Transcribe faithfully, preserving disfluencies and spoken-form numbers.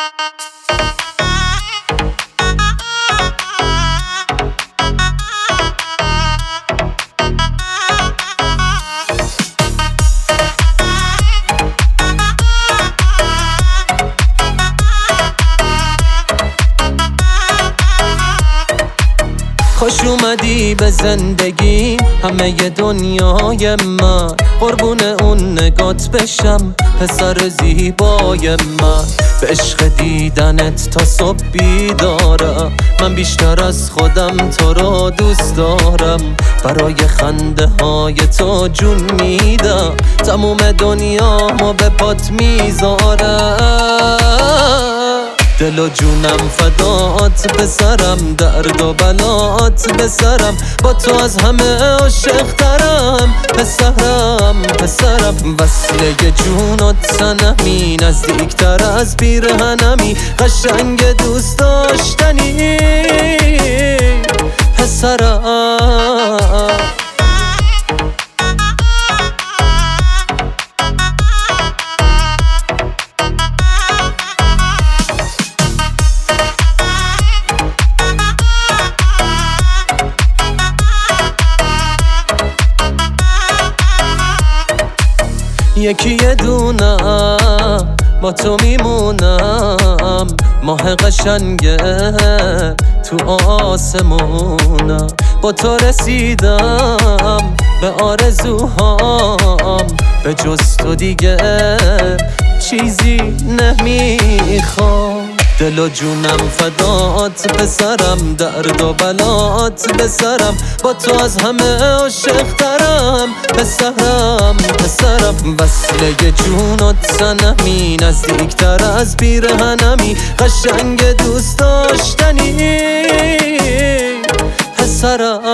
خوش اومدی به زندگی همه ی دنیای من، قربون اون نگات بشم پسر زیبای من. به عشق دیدنت تا صبح بیدارم، من بیشتر از خودم تو را دوست دارم. برای خنده های تو جون میدم، تموم دنیامو به پات میذارم. دل و جونم فدات پسرم، درد و بلات بسرم، با تو از همه عاشق ترم. پسرم پسرم وصله جونت سنمی، نزدیکتر از پیرهنمی، قشنگ دوست داشتنی پسرم. یکی یه دونم با تو میمونم، ماه قشنگه تو آسمونم. با تو رسیدم به آرزوهام، به جز تو دیگه چیزی نمیخوام. دل و جونم فدات پسرم، درد و بلات بسرم، با تو از همه عاشق ترم. پسرم پسرم وصله جونت سنمی، نزدیکتر از پیرهنمی، قشنگ دوست داشتنی پسرم.